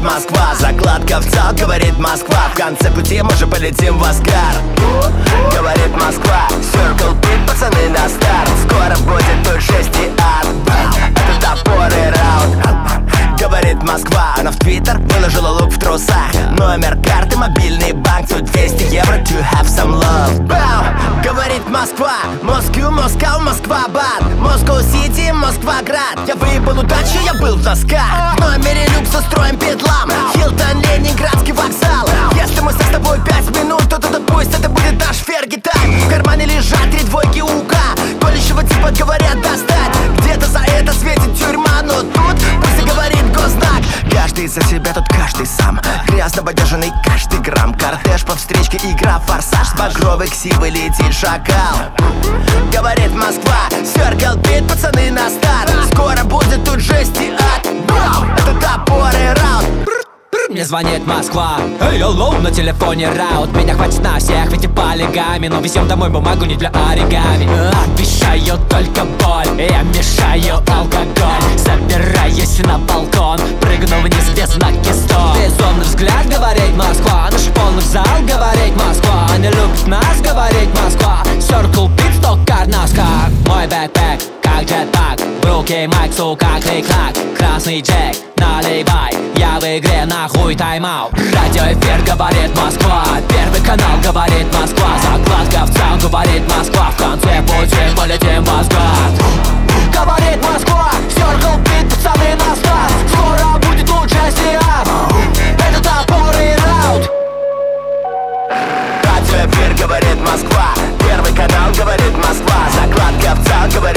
Москва. Закладка в цел, говорит Москва. В конце пути мы же полетим в Аскар. Говорит Москва. Circle Pit, пацаны на старт. Скоро будет тут 6 и ад. Это топор и раут. Говорит Москва. Она в Твиттер выложила лук в трусах. Номер карты, мобильный банк. Тут 200 евро to have some love. Бау! Говорит Москва. Москва, Москва, Москва-Бад. Москва-Сити, Москва-Град. Я выебал удачу, я был в носках. В номере люкс устроим бедлам. Хилтон, Ленинградский вокзал. Если мы с тобой 5 минут, то пусть это будет наш Ферги тайм. В кармане лежат 3 двойки УК. Колющего типа говорят достать. Где-то за это светит тюрьма, но тут пусть и говорит гознак. Каждый за себя, тут каждый сам. Грязно подержанный каждый грамм. Кортеж по встречке, игра форсаж. С багровой ксивы летит шакал. Говорит Москва. Circle Pit, пацаны на старт. Скоро будет тут жесть и ад. Это топор и раут. Мне звонит Москва. Эй, hello, на телефоне раут. Меня хватит на всех, ведь и полигами. Но везем домой бумагу не для оригами. Обещаю только боль, я мешаю алкоголь. Забираюсь на балкон, прыгну вниз без знаки стоп. Безумный взгляд, говорит Москва. Наш полный зал, говорит Москва. Они любят нас, говорит Москва. Circle Pit, стокар, наскар. Мой бэкпэк, как джетпак. В руке майк, сука, клик-клак. Красный джек, наливай. Я в игре, нахуй тайм-аут. Радиоэфир, говорит Москва. Первый канал, говорит Москва. Закладка в цел, говорит Москва. В конце пути мы летим в Асгард. Говорит Москва. Circle Pit, пацаны на старт. Скоро будет тут жесть и ад. Это топор и раут. Радиоэфир, говорит Москва. Первый канал, говорит Москва. Закладка в цел, говорит